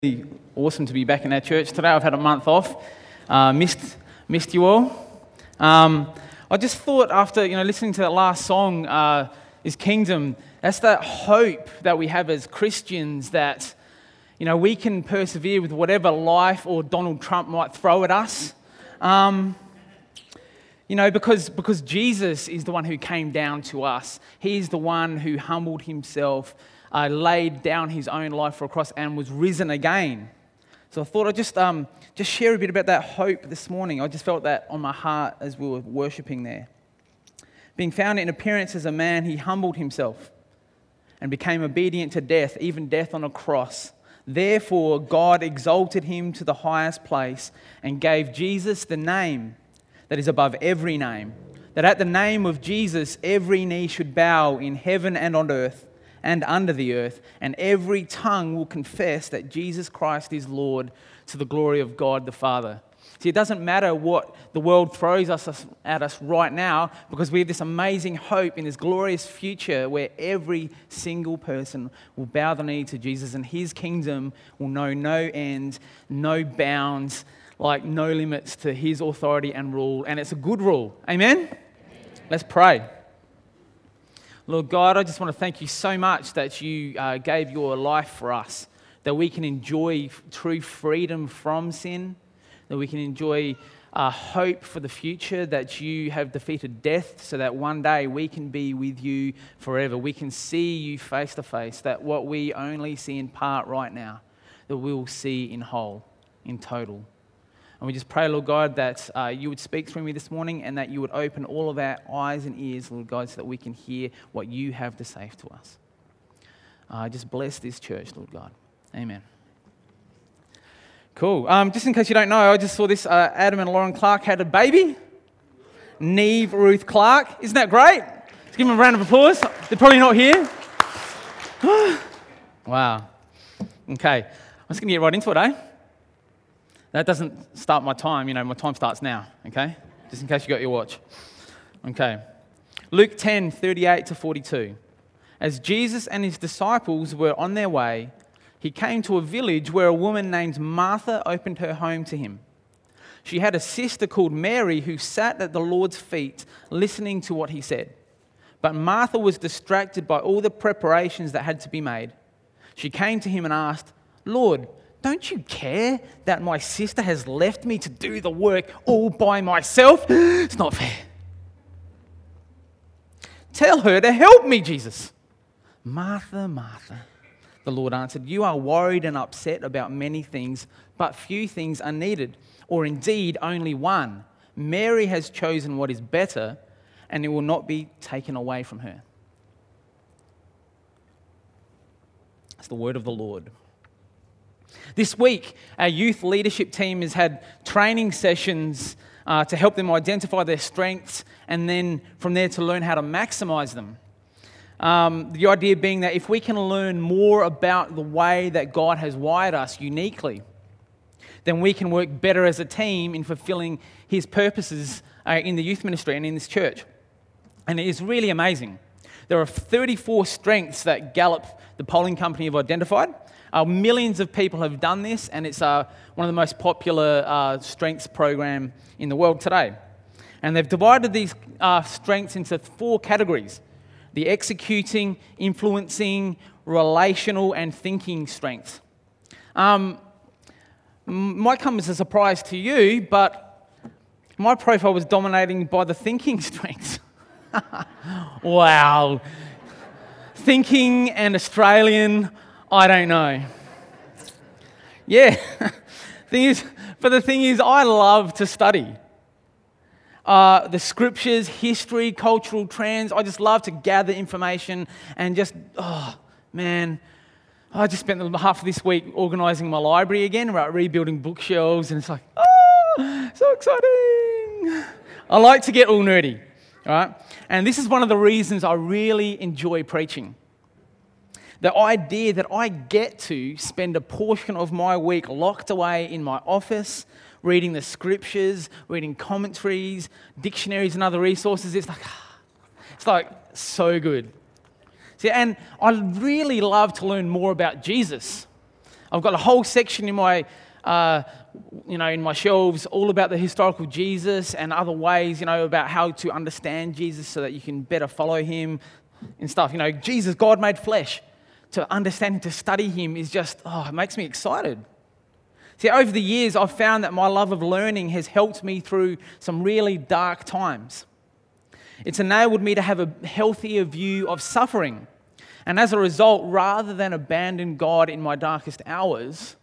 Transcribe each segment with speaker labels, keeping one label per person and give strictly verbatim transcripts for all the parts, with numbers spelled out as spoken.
Speaker 1: Really awesome to be back in our church today. I've had a month off, uh, missed missed you all. Um, I just thought after you know listening to that last song, uh, "Is Kingdom," that's that hope that we have as Christians that you know we can persevere with whatever life or Donald Trump might throw at us. Um, you know, because because Jesus is the one who came down to us. He's the one who humbled himself. Uh, laid down his own life for a cross and was risen again. So I thought I'd just um, just share a bit about that hope this morning. I just felt that on my heart as we were worshipping there. Being found in appearance as a man, he humbled himself and became obedient to death, even death on a cross. Therefore, God exalted him to the highest place and gave Jesus the name that is above every name, that at the name of Jesus, every knee should bow in heaven and on earth and under the earth, and every tongue will confess that Jesus Christ is Lord, to the glory of God the Father. See, it doesn't matter what the world throws us at us right now, because we have this amazing hope in this glorious future where every single person will bow the knee to Jesus, and his kingdom will know no end, no bounds, like no limits to his authority and rule, and it's a good rule. Amen? Amen. Let's pray. Lord God, I just want to thank you so much that you uh, gave your life for us, that we can enjoy true freedom from sin, that we can enjoy uh, hope for the future, that you have defeated death so that one day we can be with you forever. We can see you face to face, that what we only see in part right now, that we will see in whole, in total. And we just pray, Lord God, that uh, you would speak through me this morning and that you would open all of our eyes and ears, Lord God, so that we can hear what you have to say to us. Uh, just bless this church, Lord God. Amen. Cool. Um, just in case you don't know, I just saw this. Uh, Adam and Lauren Clark had a baby. Neve Ruth Clark. Isn't that great? Let's give them a round of applause. They're probably not here. Wow. Okay. I'm just going to get right into it, eh? That doesn't start my time, you know, my time starts now, okay? Just in case you got your watch. Okay. Luke ten, thirty-eight to forty-two. As Jesus and his disciples were on their way, he came to a village where a woman named Martha opened her home to him. She had a sister called Mary who sat at the Lord's feet listening to what he said. But Martha was distracted by all the preparations that had to be made. She came to him and asked, "Lord, don't you care that my sister has left me to do the work all by myself? It's not fair. Tell her to help me, Jesus." "Martha, Martha," the Lord answered, "you are worried and upset about many things, but few things are needed, or indeed only one. Mary has chosen what is better, and it will not be taken away from her." That's the word of the Lord. This week, our youth leadership team has had training sessions uh, to help them identify their strengths and then from there to learn how to maximize them. Um, the idea being that if we can learn more about the way that God has wired us uniquely, then we can work better as a team in fulfilling his purposes uh, in the youth ministry and in this church. And it is really amazing. There are thirty-four strengths that Gallup, the polling company, have identified. Uh, millions of people have done this, and it's uh, one of the most popular uh, strengths program in the world today. And they've divided these uh, strengths into four categories: the executing, influencing, relational, and thinking strengths. Um, might come as a surprise to you, but my profile was dominating by the thinking strengths. Wow. Thinking and Australian, I don't know. Yeah, thing is, but the thing is, I love to study. Uh, the scriptures, history, cultural trends, I just love to gather information and just, oh, man, I just spent the half of this week organising my library again, right, rebuilding bookshelves, and it's like, oh, so exciting. I like to get all nerdy, all right? And this is one of the reasons I really enjoy preaching. The idea that I get to spend a portion of my week locked away in my office, reading the scriptures, reading commentaries, dictionaries and other resources, it's like, it's like so good. See, and I really love to learn more about Jesus. I've got a whole section in my, uh, you know, in my shelves all about the historical Jesus and other ways, you know, about how to understand Jesus so that you can better follow him and stuff. You know, Jesus, God made flesh. To understand, to study him is just, oh, it makes me excited. See, over the years, I've found that my love of learning has helped me through some really dark times. It's enabled me to have a healthier view of suffering. And as a result, rather than abandon God in my darkest hours,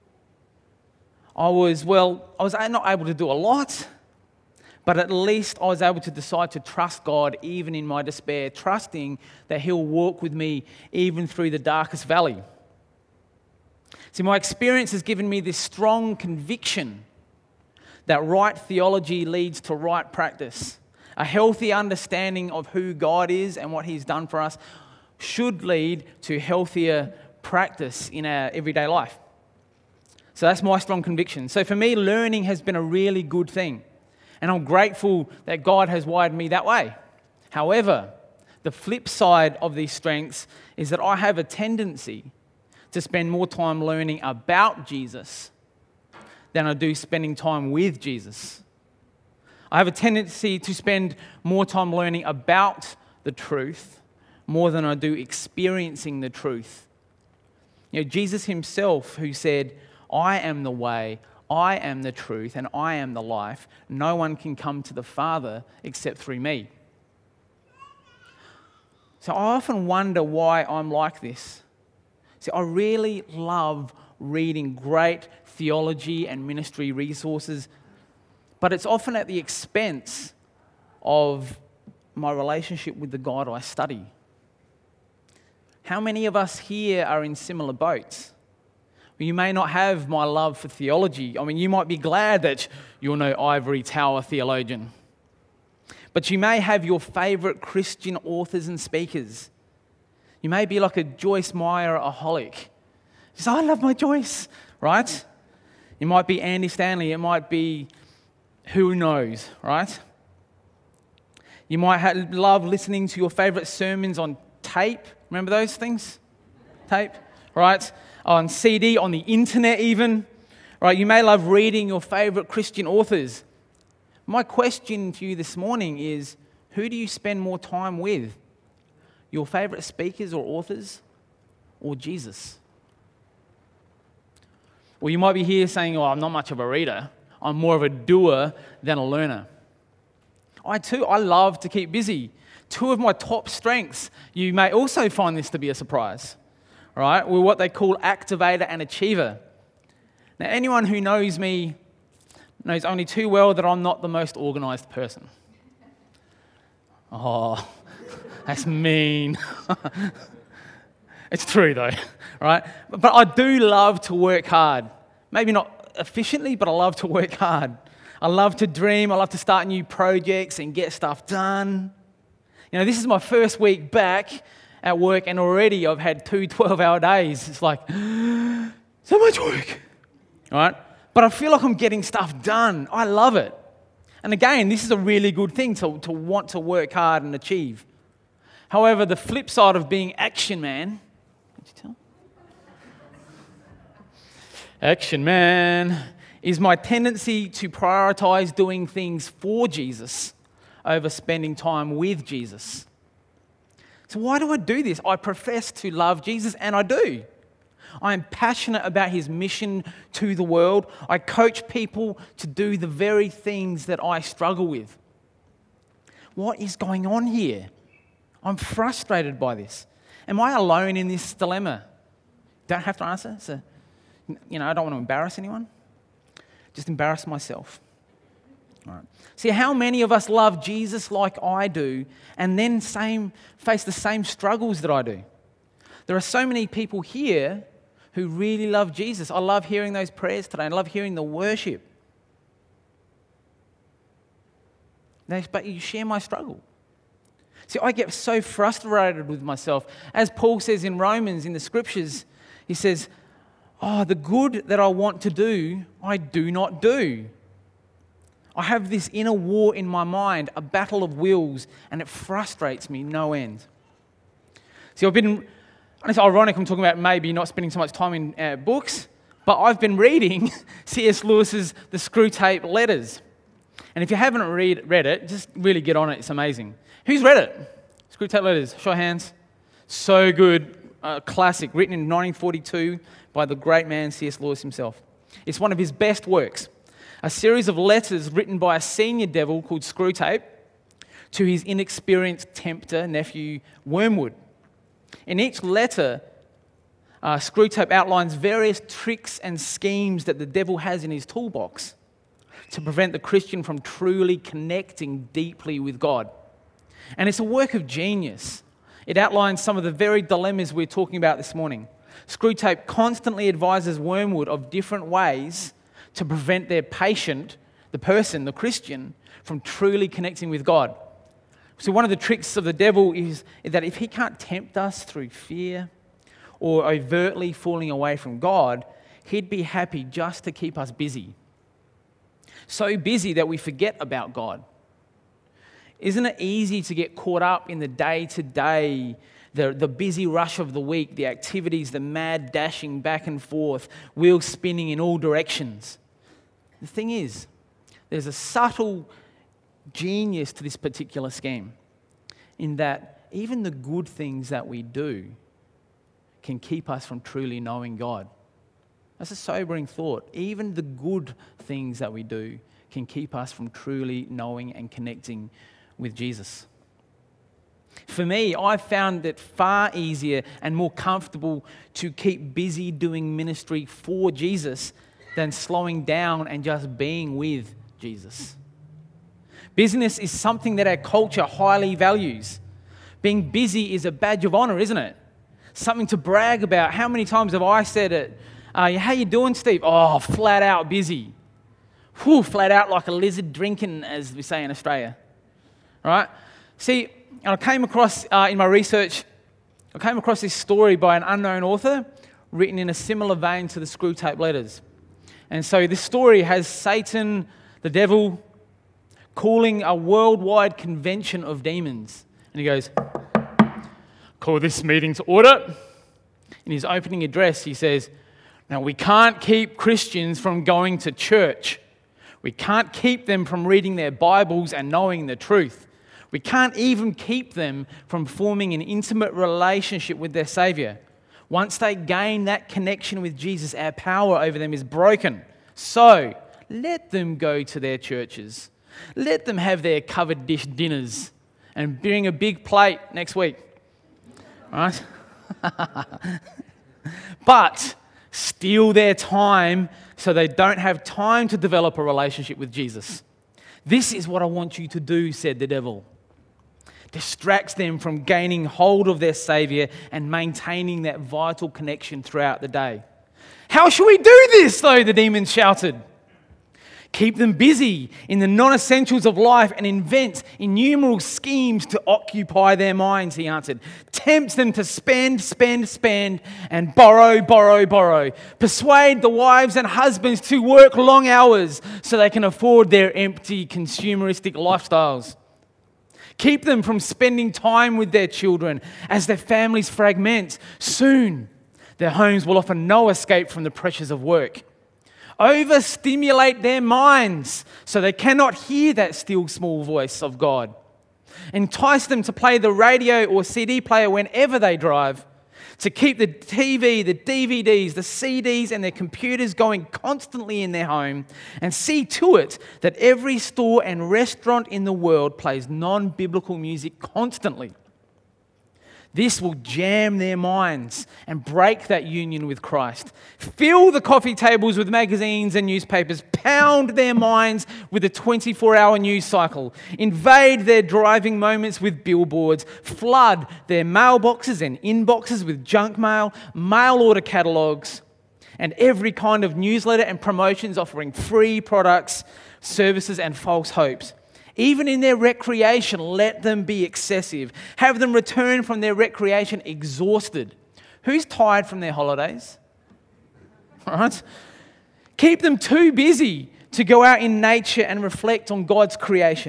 Speaker 1: I was, well, I was not able to do a lot, but at least I was able to decide to trust God even in my despair, trusting that he'll walk with me even through the darkest valley. See, my experience has given me this strong conviction that right theology leads to right practice. A healthy understanding of who God is and what he's done for us should lead to healthier practice in our everyday life. So that's my strong conviction. So for me, learning has been a really good thing. And I'm grateful that God has wired me that way. However, the flip side of these strengths is that I have a tendency to spend more time learning about Jesus than I do spending time with Jesus. I have a tendency to spend more time learning about the truth more than I do experiencing the truth. You know, Jesus himself who said, I am the way, I am the truth, and I am the life. No one can come to the Father except through me. So I often wonder why I'm like this. See, I really love reading great theology and ministry resources, but it's often at the expense of my relationship with the God I study. How many of us here are in similar boats? You may not have my love for theology. I mean, you might be glad that you're no ivory tower theologian. But you may have your favourite Christian authors and speakers. You may be like a Joyce Meyer-aholic. Just, I love my Joyce, right? It might be Andy Stanley. It might be who knows, right? You might have, love listening to your favourite sermons on tape. Remember those things? Tape, right? On C D, on the internet even, right? You may love reading your favourite Christian authors. My question to you this morning is, who do you spend more time with? Your favourite speakers or authors, or Jesus? Well, you might be here saying, oh, I'm not much of a reader. I'm more of a doer than a learner. I too, I love to keep busy. Two of my top strengths, you may also find this to be a surprise, right? We're what they call activator and achiever. Now, anyone who knows me knows only too well that I'm not the most organised person. Oh, that's mean. It's true though, right? But I do love to work hard. Maybe not efficiently, but I love to work hard. I love to dream. I love to start new projects and get stuff done. You know, this is my first week back at work and already I've had two twelve-hour days. It's like, so much work, right? But I feel like I'm getting stuff done. I love it. And again, this is a really good thing to, to want to work hard and achieve. However, the flip side of being action man, what'd you tell? Action man is my tendency to prioritize doing things for Jesus over spending time with Jesus. So why do I do this? I profess to love Jesus, and I do. I am passionate about his mission to the world. I coach people to do the very things that I struggle with. What is going on here? I'm frustrated by this. Am I alone in this dilemma? Don't have to answer. So, you know, I don't want to embarrass anyone. Just embarrass myself. All right. See, how many of us love Jesus like I do and then same face the same struggles that I do? There are so many people here who really love Jesus. I love hearing those prayers today. I love hearing the worship. But you share my struggle. See, I get so frustrated with myself. As Paul says in Romans, in the scriptures, he says, oh, the good that I want to do, I do not do. I have this inner war in my mind, a battle of wills, and it frustrates me no end. See, I've been And it's ironic I'm talking about maybe not spending so much time in uh, books, but I've been reading C S Lewis's The Screwtape Letters. And if you haven't read, read it, just really get on it. It's amazing. Who's read it? Screwtape Letters. Show of hands. So good. A classic, written in nineteen forty-two by the great man C S Lewis himself. It's one of his best works. A series of letters written by a senior devil called Screwtape to his inexperienced tempter, nephew Wormwood. In each letter, uh, Screwtape outlines various tricks and schemes that the devil has in his toolbox to prevent the Christian from truly connecting deeply with God. And it's a work of genius. It outlines some of the very dilemmas we're talking about this morning. Screwtape constantly advises Wormwood of different ways to prevent their patient, the person, the Christian, from truly connecting with God. So one of the tricks of the devil is that if he can't tempt us through fear or overtly falling away from God, he'd be happy just to keep us busy. So busy that we forget about God. Isn't it easy to get caught up in the day-to-day, the, the busy rush of the week, the activities, the mad dashing back and forth, wheels spinning in all directions? The thing is, there's a subtle genius to this particular scheme in that even the good things that we do can keep us from truly knowing God. That's a sobering thought. Even the good things that we do can keep us from truly knowing and connecting with Jesus. For me, I've found it far easier and more comfortable to keep busy doing ministry for Jesus than slowing down and just being with Jesus. Business is something that our culture highly values. Being busy is a badge of honor, isn't it? Something to brag about. How many times have I said it? Uh, how you doing, Steve? Oh, flat out busy. Whew, flat out like a lizard drinking, as we say in Australia. Right? See, I came across, uh, in my research, I came across this story by an unknown author written in a similar vein to the Screwtape Letters. And so this story has Satan, the devil, calling a worldwide convention of demons. And he goes, call this meeting to order. In his opening address, he says, now we can't keep Christians from going to church. We can't keep them from reading their Bibles and knowing the truth. We can't even keep them from forming an intimate relationship with their Savior. Once they gain that connection with Jesus, our power over them is broken. So, let them go to their churches. Let them have their covered dish dinners and bring a big plate next week. All right? But steal their time so they don't have time to develop a relationship with Jesus. This is what I want you to do, said the devil. Distracts them from gaining hold of their Savior and maintaining that vital connection throughout the day. How shall we do this, though? The demons shouted. Keep them busy in the non-essentials of life and invent innumerable schemes to occupy their minds, he answered. Tempt them to spend, spend, spend, and borrow, borrow, borrow. Persuade the wives and husbands to work long hours so they can afford their empty, consumeristic lifestyles. Keep them from spending time with their children as their families fragment. Soon, their homes will offer no escape from the pressures of work. Overstimulate their minds so they cannot hear that still small voice of God. Entice them to play the radio or C D player whenever they drive. To keep the T V, the D V Ds, the C Ds and their computers going constantly in their home, and see to it that every store and restaurant in the world plays non-biblical music constantly. This will jam their minds and break that union with Christ. Fill the coffee tables with magazines and newspapers. Pound their minds with a twenty-four hour news cycle. Invade their driving moments with billboards. Flood their mailboxes and inboxes with junk mail, mail order catalogues, and every kind of newsletter and promotions offering free products, services, and false hopes. Even in their recreation, let them be excessive. Have them return from their recreation exhausted. Who's tired from their holidays? Right? Keep them too busy to go out in nature and reflect on God's creation.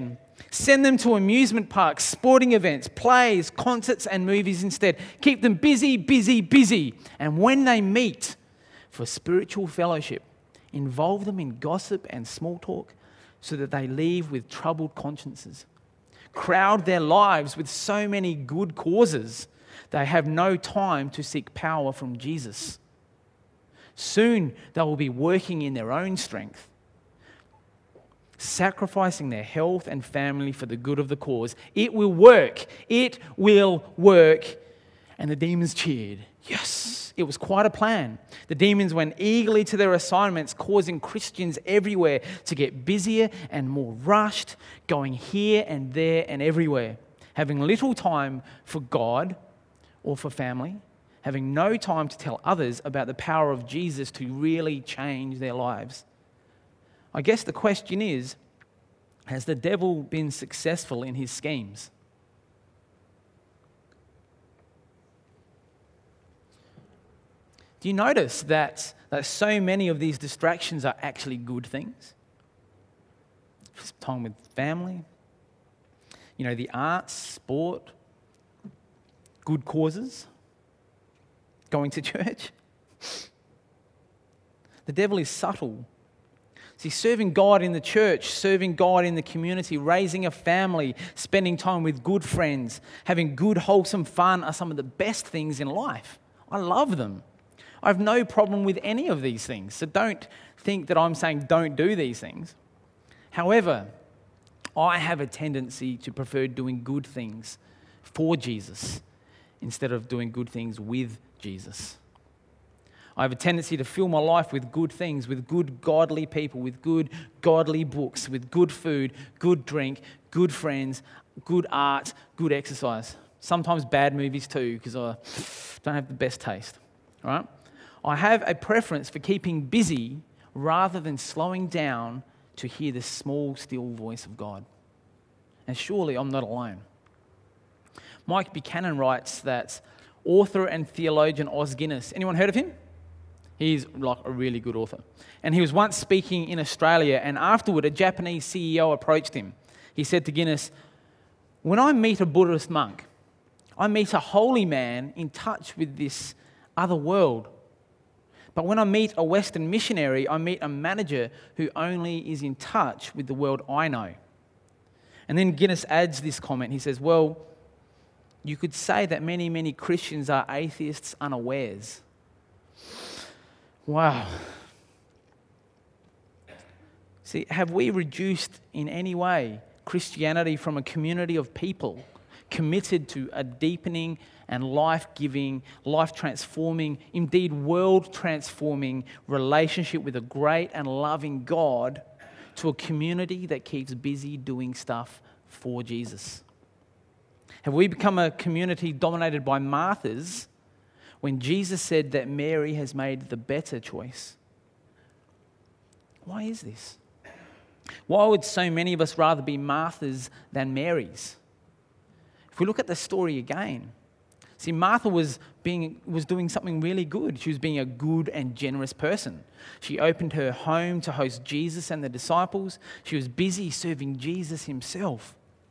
Speaker 1: Send them to amusement parks, sporting events, plays, concerts, and movies instead. Keep them busy, busy, busy. And when they meet for spiritual fellowship, involve them in gossip and small talk so that they leave with troubled consciences. Crowd their lives with so many good causes, they have no time to seek power from Jesus. Soon they will be working in their own strength, sacrificing their health and family for the good of the cause. It will work. It will work. And the demons cheered. Yes, it was quite a plan. The demons went eagerly to their assignments, causing Christians everywhere to get busier and more rushed, going here and there and everywhere, having little time for God or for family, having no time to tell others about the power of Jesus to really change their lives. I guess the question is, has the devil been successful in his schemes? Do you notice that, that so many of these distractions are actually good things? Time with family, you know, the arts, sport, good causes, going to church. The devil is subtle. See, serving God in the church, serving God in the community, raising a family, spending time with good friends, having good, wholesome fun are some of the best things in life. I love them. I have no problem with any of these things. So don't think that I'm saying don't do these things. However, I have a tendency to prefer doing good things for Jesus instead of doing good things with Jesus. I have a tendency to fill my life with good things, with good godly people, with good godly books, with good food, good drink, good friends, good art, good exercise. Sometimes bad movies too, because I don't have the best taste. All right? I have a preference for keeping busy rather than slowing down to hear the small, still voice of God. And surely I'm not alone. Mike Buchanan writes that author and theologian Os Guinness, anyone heard of him? He's like a really good author. And he was once speaking in Australia, and afterward a Japanese C E O approached him. He said to Guinness, "When I meet a Buddhist monk, I meet a holy man in touch with this other world. But when I meet a Western missionary, I meet a manager who only is in touch with the world I know." And then Guinness adds this comment. He says, "Well, you could say that many, many Christians are atheists unawares." Wow. See, have we reduced in any way Christianity from a community of people committed to a deepening and life-giving, life-transforming, indeed world-transforming relationship with a great and loving God, to a community that keeps busy doing stuff for Jesus? Have we become a community dominated by Marthas when Jesus said that Mary has made the better choice? Why is this? Why would so many of us rather be Marthas than Marys? If we look at the story again, see, Martha was being was doing something really good. She was being a good and generous person. She opened her home to host Jesus and the disciples. She was busy serving Jesus himself.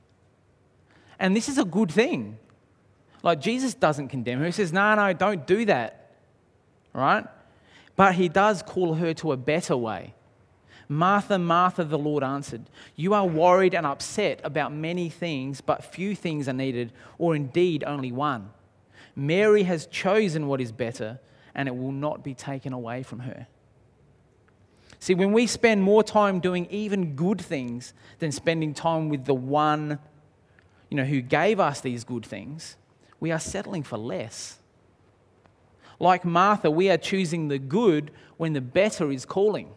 Speaker 1: And this is a good thing. Like, Jesus doesn't condemn her. He says, no, no, don't do that. Right? But he does call her to a better way. "Martha, Martha," the Lord answered, "you are worried and upset about many things, but few things are needed, or indeed only one. Mary has chosen what is better, and it will not be taken away from her." See, when we spend more time doing even good things than spending time with the one, you know, who gave us these good things, we are settling for less. Like Martha, we are choosing the good when the better is calling.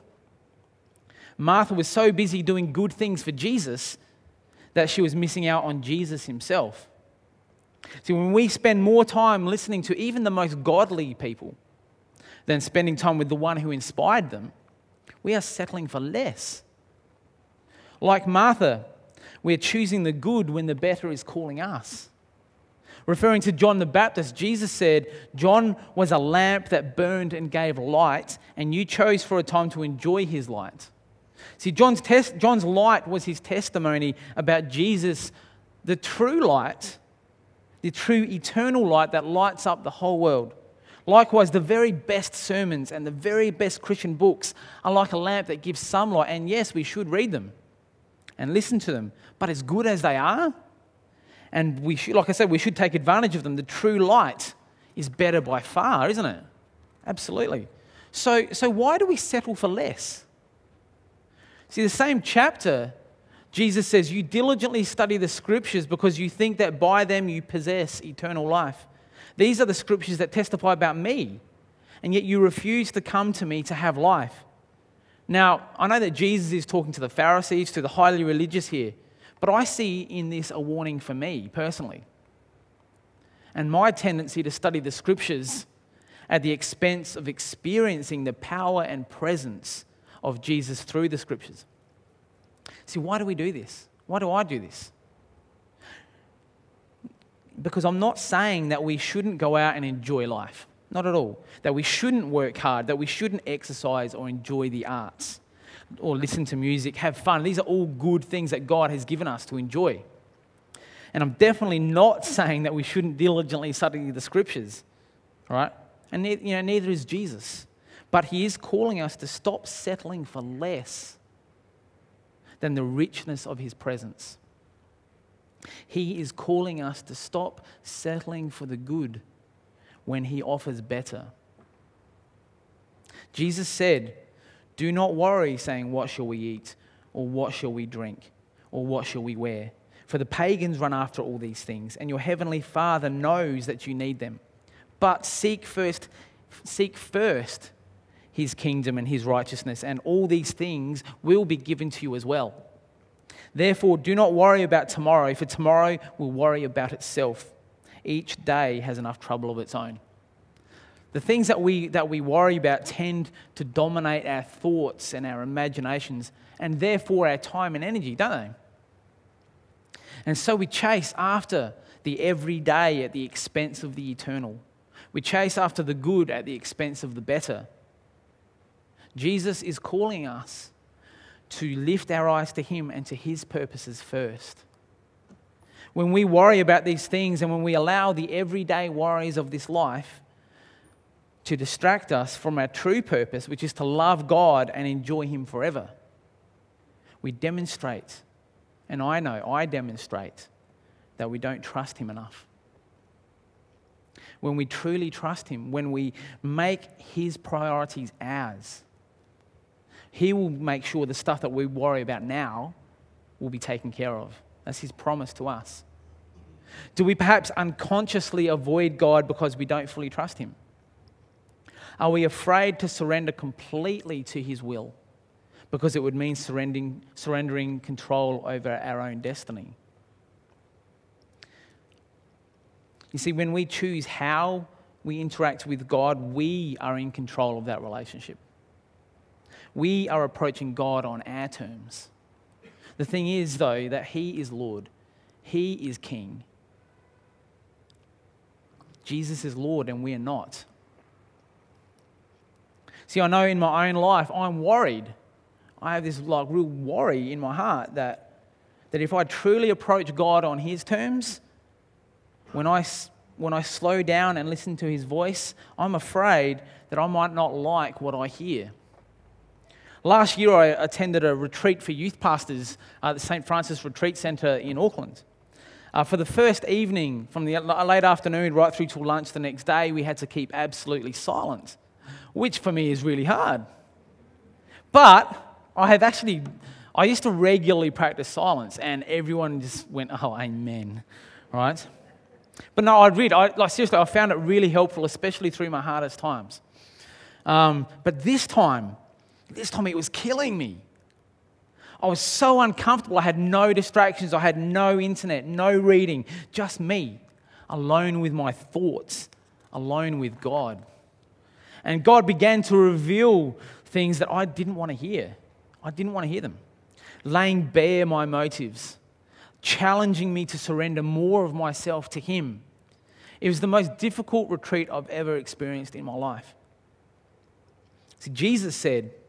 Speaker 1: Martha was so busy doing good things for Jesus that she was missing out on Jesus himself. See, when we spend more time listening to even the most godly people than spending time with the one who inspired them, we are settling for less. Like Martha, we are choosing the good when the better is calling us. Referring to John the Baptist, Jesus said, "John was a lamp that burned and gave light, and you chose for a time to enjoy his light. See, John's, tes- John's light was his testimony about Jesus, the true light, the true eternal light that lights up the whole world. Likewise, the very best sermons and the very best Christian books are like a lamp that gives some light. And yes, we should read them and listen to them. But as good as they are, and we should, like I said, we should take advantage of them, the true light is better by far, isn't it? Absolutely. So, so why do we settle for less? See, the same chapter, Jesus says, you diligently study the scriptures because you think that by them you possess eternal life. These are the scriptures that testify about me, and yet you refuse to come to me to have life. Now, I know that Jesus is talking to the Pharisees, to the highly religious here, but I see in this a warning for me personally. And my tendency to study the scriptures at the expense of experiencing the power and presence of Jesus through the scriptures. See, why do we do this? Why do I do this? Because I'm not saying that we shouldn't go out and enjoy life. Not at all. That we shouldn't work hard, that we shouldn't exercise or enjoy the arts or listen to music, have fun. These are all good things that God has given us to enjoy. And I'm definitely not saying that we shouldn't diligently study the scriptures, right? And you know, neither is Jesus. But he is calling us to stop settling for less than the richness of his presence. He is calling us to stop settling for the good when he offers better. Jesus said, do not worry, saying, what shall we eat? Or what shall we drink? Or what shall we wear? For the pagans run after all these things, and your heavenly Father knows that you need them. But seek first, seek first his kingdom and his righteousness, and all these things will be given to you as well. Therefore, do not worry about tomorrow, for tomorrow will worry about itself. Each day has enough trouble of its own. The things that we that we worry about tend to dominate our thoughts and our imaginations, and therefore our time and energy, don't they? And so we chase after the everyday at the expense of the eternal. We chase after the good at the expense of the better. Jesus is calling us to lift our eyes to him and to his purposes first. When we worry about these things and when we allow the everyday worries of this life to distract us from our true purpose, which is to love God and enjoy him forever, we demonstrate, and I know I demonstrate, that we don't trust him enough. When we truly trust him, when we make his priorities ours, he will make sure the stuff that we worry about now will be taken care of. That's his promise to us. Do we perhaps unconsciously avoid God because we don't fully trust him? Are we afraid to surrender completely to his will because it would mean surrendering, surrendering control over our own destiny? You see, when we choose how we interact with God, we are in control of that relationship. We are approaching God on our terms. The thing is, though, that he is Lord. He is King. Jesus is Lord and we are not. See, I know in my own life, I'm worried. I have this like real worry in my heart that, that if I truly approach God on his terms, when I, when I slow down and listen to his voice, I'm afraid that I might not like what I hear. Last year, I attended a retreat for youth pastors at the Saint Francis Retreat Centre in Auckland. Uh, for the first evening, from the late afternoon right through till lunch the next day, we had to keep absolutely silent, which for me is really hard. But I have actually, I used to regularly practice silence, and everyone just went, oh, amen, right? But no, I read, I, like seriously, I found it really helpful, especially through my hardest times. Um, but this time, this time it was killing me. I was so uncomfortable. I had no distractions. I had no internet, no reading, just me, alone with my thoughts, alone with God. And God began to reveal things that I didn't want to hear. I didn't want to hear them. Laying bare my motives, challenging me to surrender more of myself to him. It was the most difficult retreat I've ever experienced in my life. See, Jesus said,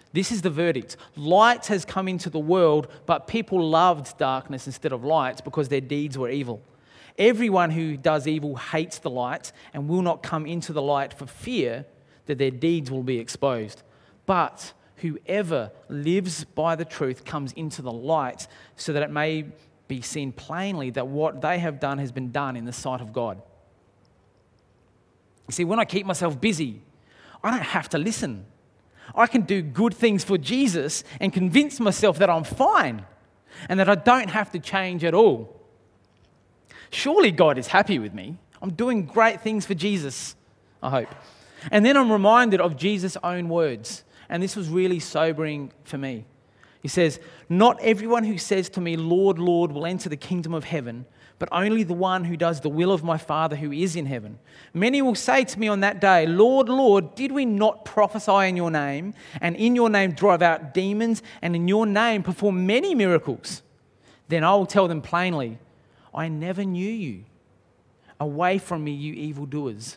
Speaker 1: This is the verdict. Light has come into the world, but people loved darkness instead of light because their deeds were evil. Everyone who does evil hates the light and will not come into the light for fear that their deeds will be exposed. But whoever lives by the truth comes into the light so that it may be seen plainly that what they have done has been done in the sight of God. You see, when I keep myself busy, I don't have to listen. I can do good things for Jesus and convince myself that I'm fine and that I don't have to change at all. Surely God is happy with me. I'm doing great things for Jesus, I hope. And then I'm reminded of Jesus' own words. And this was really sobering for me. He says, "Not everyone who says to me, 'Lord, Lord,' will enter the kingdom of heaven, but only the one who does the will of my Father who is in heaven. Many will say to me on that day, 'Lord, Lord, did we not prophesy in your name, and in your name drive out demons, and in your name perform many miracles?' Then I will tell them plainly, 'I never knew you. Away from me, you evildoers.'"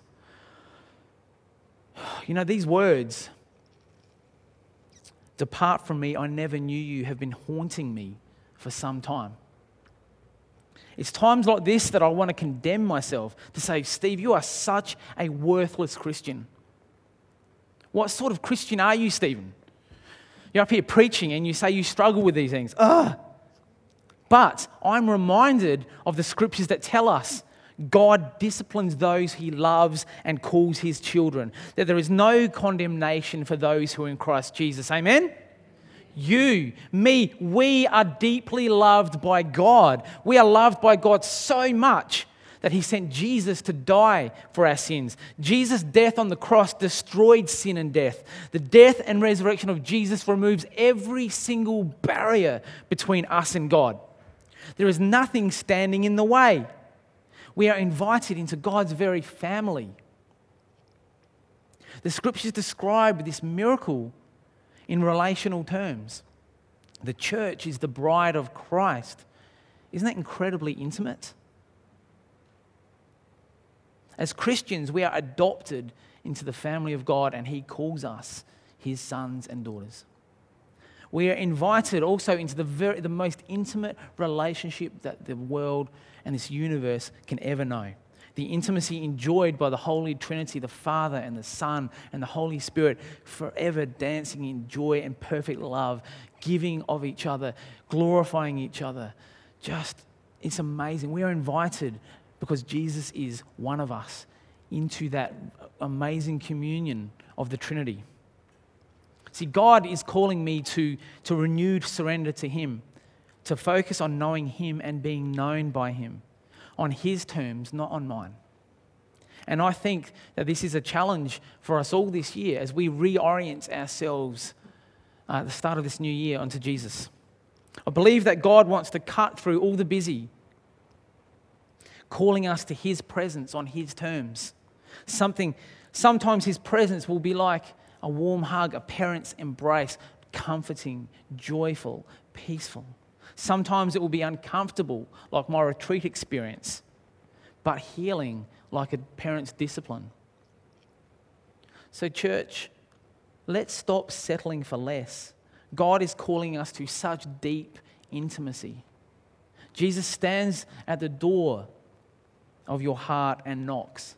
Speaker 1: You know, these words, "Depart from me, I never knew you," have been haunting me for some time. It's times like this that I want to condemn myself, to say, "Steve, you are such a worthless Christian." What sort of Christian are you, Stephen? You're up here preaching and you say you struggle with these things. Ugh! But I'm reminded of the scriptures that tell us God disciplines those he loves and calls his children, that there is no condemnation for those who are in Christ Jesus. Amen? You, me, we are deeply loved by God. We are loved by God so much that he sent Jesus to die for our sins. Jesus' death on the cross destroyed sin and death. The death and resurrection of Jesus removes every single barrier between us and God. There is nothing standing in the way. We are invited into God's very family. The scriptures describe this miracle in relational terms. The church is the bride of Christ. Isn't that incredibly intimate? As Christians, we are adopted into the family of God, and he calls us his sons and daughters. We are invited also into the very, the most intimate relationship that the world and this universe can ever know. The intimacy enjoyed by the Holy Trinity, the Father and the Son and the Holy Spirit, forever dancing in joy and perfect love, giving of each other, glorifying each other. Just, it's amazing. We are invited, because Jesus is one of us, into that amazing communion of the Trinity. See, God is calling me to, to renewed surrender to him, to focus on knowing him and being known by him, on his terms, not on mine. And I think that this is a challenge for us all this year as we reorient ourselves uh, at the start of this new year onto Jesus. I believe that God wants to cut through all the busy, calling us to his presence on his terms. Something, sometimes his presence will be like a warm hug, a parent's embrace, comforting, joyful, peaceful. Sometimes it will be uncomfortable, like my retreat experience, but healing, like a parent's discipline. So church, let's stop settling for less. God is calling us to such deep intimacy. Jesus stands at the door of your heart and knocks.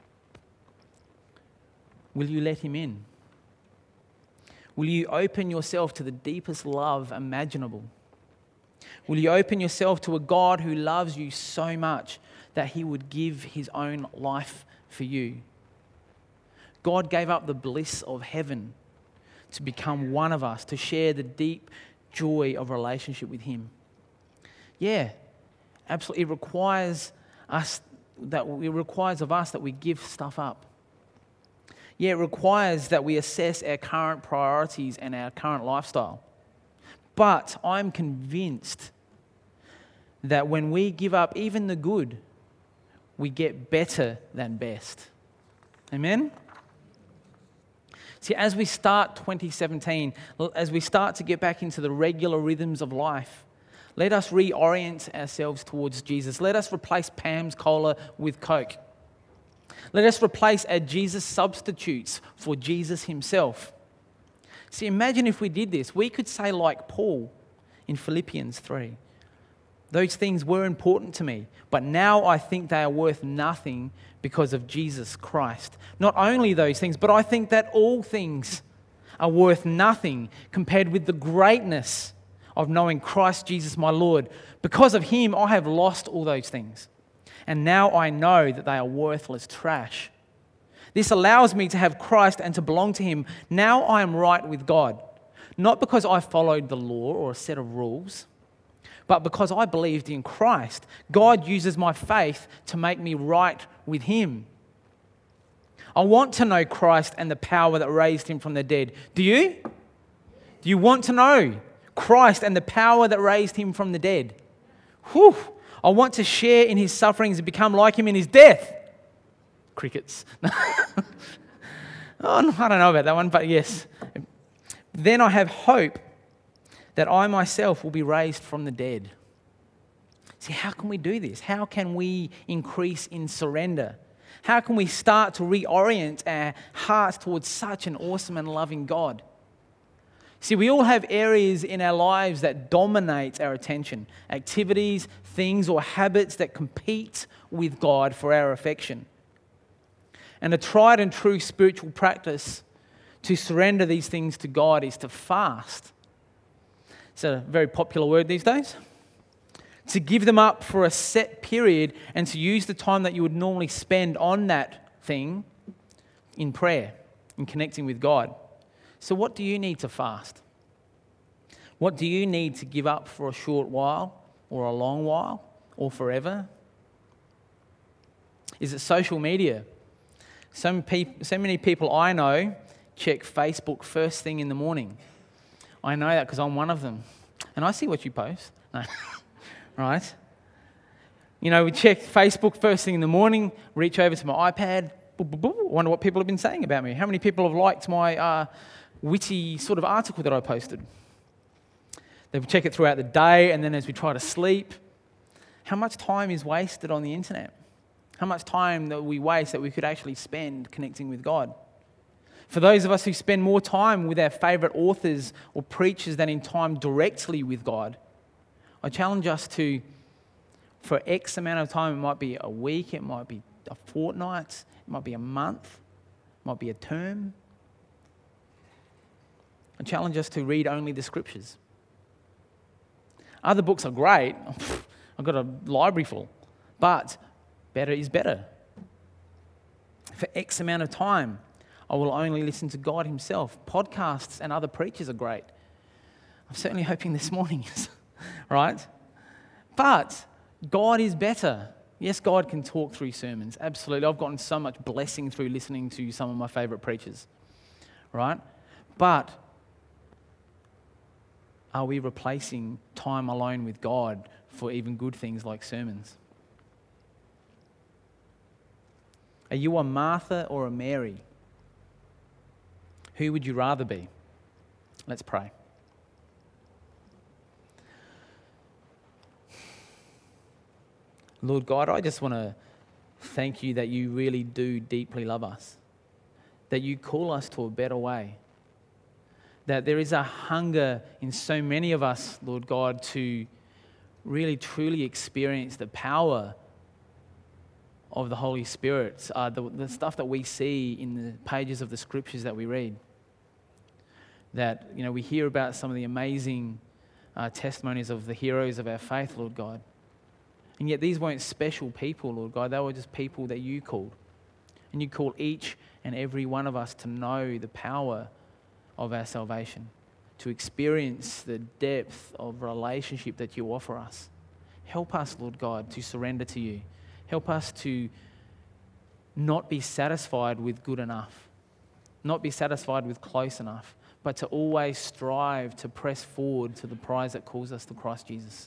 Speaker 1: Will you let him in? Will you open yourself to the deepest love imaginable? Will you open yourself to a God who loves you so much that he would give his own life for you? God gave up the bliss of heaven to become one of us, to share the deep joy of relationship with him. Yeah, absolutely. It requires us that it requires of us that we give stuff up. Yeah, it requires that we assess our current priorities and our current lifestyle. But I'm convinced that when we give up even the good, we get better than best. Amen? See, as we start twenty seventeen, as we start to get back into the regular rhythms of life, let us reorient ourselves towards Jesus. Let us replace Pam's Cola with Coke. Let us replace our Jesus substitutes for Jesus himself. See, imagine if we did this. We could say like Paul in Philippians three, those things were important to me, but now I think they are worth nothing because of Jesus Christ. Not only those things, but I think that all things are worth nothing compared with the greatness of knowing Christ Jesus my Lord. Because of him, I have lost all those things. And now I know that they are worthless trash. This allows me to have Christ and to belong to him. Now I am right with God, not because I followed the law or a set of rules, but because I believed in Christ. God uses my faith to make me right with him. I want to know Christ and the power that raised him from the dead. Do you? Do you want to know Christ and the power that raised him from the dead? Whew. I want to share in his sufferings and become like him in his death. Crickets. oh, I don't know about that one, but yes. Then I have hope that I myself will be raised from the dead. See, how can we do this? How can we increase in surrender? How can we start to reorient our hearts towards such an awesome and loving God? See, we all have areas in our lives that dominate our attention, activities, things, or habits that compete with God for our affection. And a tried and true spiritual practice to surrender these things to God is to fast. It's a very popular word these days. To give them up for a set period and to use the time that you would normally spend on that thing in prayer, in connecting with God. So what do you need to fast? What do you need to give up for a short while or a long while or forever? Is it social media? Some peop- so many people I know check Facebook first thing in the morning. I know that because I'm one of them. And I see what you post. No. Right? You know, we check Facebook first thing in the morning, reach over to my iPad, wonder what people have been saying about me. How many people have liked my uh, witty sort of article that I posted? They check it throughout the day, and then as we try to sleep, how much time is wasted on the internet? How much time that we waste that we could actually spend connecting with God? For those of us who spend more time with our favourite authors or preachers than in time directly with God, I challenge us to, for X amount of time, it might be a week, it might be a fortnight, it might be a month, it might be a term. I challenge us to read only the scriptures. Other books are great. I've got a library full. But better is better. For X amount of time, I will only listen to God himself. Podcasts and other preachers are great. I'm certainly hoping this morning is, right? But God is better. Yes, God can talk through sermons. Absolutely. I've gotten so much blessing through listening to some of my favourite preachers, right? But are we replacing time alone with God for even good things like sermons? Are you a Martha or a Mary? Who would you rather be? Let's pray. Lord God, I just want to thank you that you really do deeply love us, that you call us to a better way, that there is a hunger in so many of us, Lord God, to really truly experience the power of the Holy Spirit, uh, the, the stuff that we see in the pages of the scriptures that we read. That, you know, we hear about some of the amazing uh, testimonies of the heroes of our faith, Lord God. And yet these weren't special people, Lord God. They were just people that you called. And you call each and every one of us to know the power of our salvation, to experience the depth of relationship that you offer us. Help us, Lord God, to surrender to you. Help us to not be satisfied with good enough, not be satisfied with close enough, but to always strive to press forward to the prize that calls us to Christ Jesus.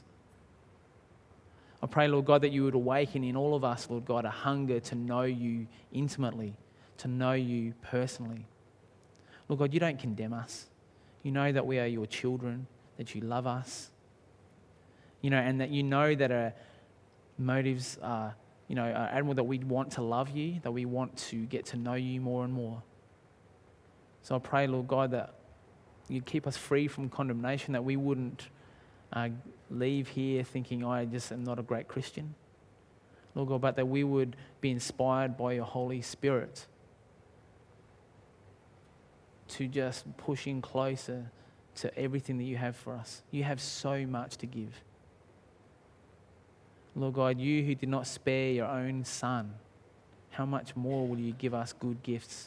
Speaker 1: I pray, Lord God, that you would awaken in all of us, Lord God, a hunger to know you intimately, to know you personally. Lord God, you don't condemn us. You know that we are your children, that you love us, you know, and that you know that our motives are, you know, are admirable, that we want to love you, that we want to get to know you more and more. So I pray, Lord God, that You'd keep us free from condemnation, that we wouldn't uh, leave here thinking, I just am not a great Christian. Lord God, but that we would be inspired by your Holy Spirit to just push in closer to everything that you have for us. You have so much to give. Lord God, you who did not spare your own Son, how much more will you give us good gifts?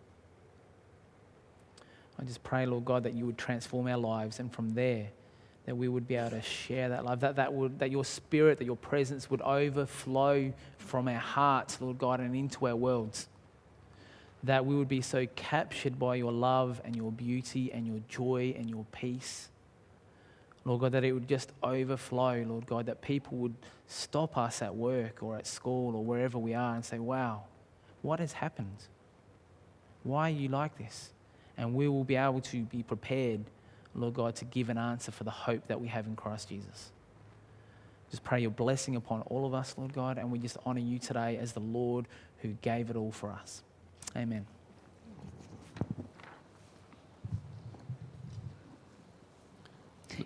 Speaker 1: I just pray, Lord God, that you would transform our lives, and from there, that we would be able to share that love, that, that, would, that your Spirit, that your presence would overflow from our hearts, Lord God, and into our worlds. That we would be so captured by your love and your beauty and your joy and your peace. Lord God, that it would just overflow, Lord God, that people would stop us at work or at school or wherever we are and say, wow, what has happened? Why are you like this? And we will be able to be prepared, Lord God, to give an answer for the hope that we have in Christ Jesus. Just pray your blessing upon all of us, Lord God, and we just honour you today as the Lord who gave it all for us. Amen.